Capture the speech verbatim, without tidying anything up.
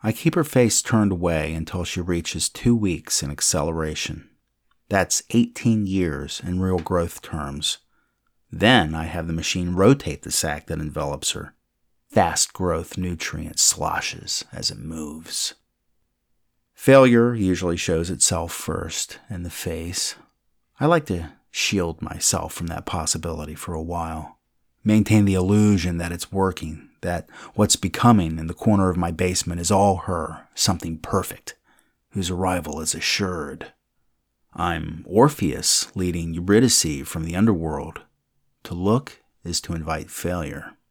I keep her face turned away until she reaches two weeks in acceleration. That's eighteen years in real growth terms. Then I have the machine rotate the sac that envelops her. Fast growth nutrient sloshes as it moves. Failure usually shows itself first in the face. I like to shield myself from that possibility for a while. Maintain the illusion that it's working, that what's becoming in the corner of my basement is all her, something perfect, whose arrival is assured. I'm Orpheus leading Eurydice from the underworld. To look is to invite failure.